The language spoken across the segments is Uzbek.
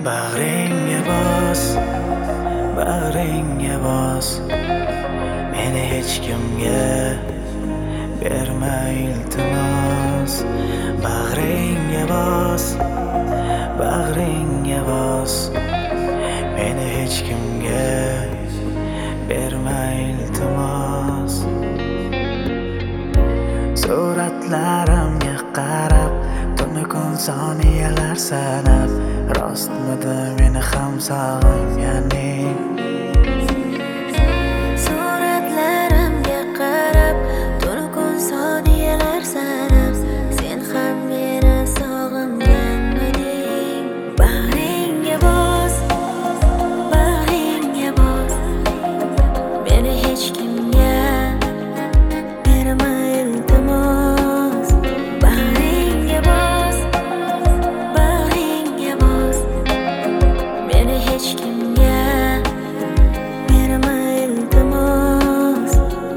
Bag'ringga bos, bag'ringga bos, meni hech kimga berma iltimos. Bag'ringga bos, bag'ringga bos, meni hech kimga berma iltimos. Suratlarimga qarab, tunu kun soniyalar sanab, rostmidi meni ham sog'inganing? Suratlarimga qarab, tunu kun soniyalar sanab, sen ham meni sog'inganmiding? Bag'ringga bos, bag'ringga bos, meni hech kimga berma iltimos. Bag'ringga bos, bag'ringga bos, meni hech kimga berma iltimos.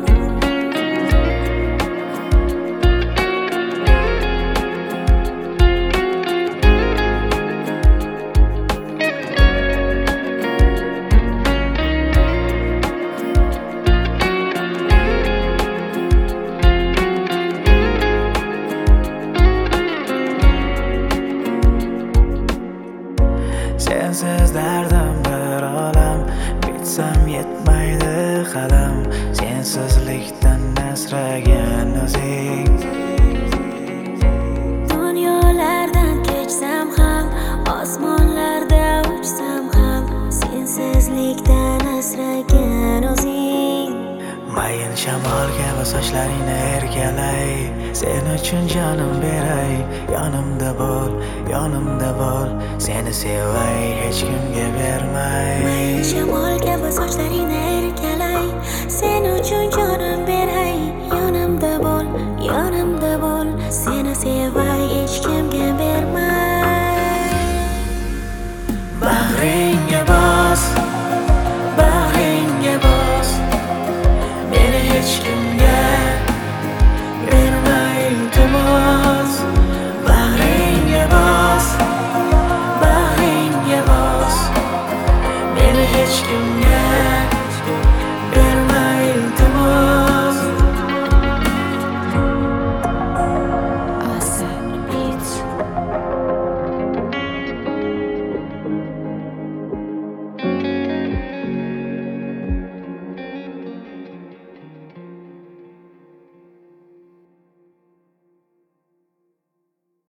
Sensiz dardim bir olam, bitsam yetmaydi qalam. Sensizlikdan asragan o'zing. Dunyolardan kechsam ham, osmonlarda uchsam ham, sensizlikdan asragan o'zing. Mayin shamol kabi sochlaringni erkalay, sen uchun jonim beray. Yonimda bo'l, yonimda bo'l, seni sevay, hech kimga bermay. Mayin shamol kabi sochlaring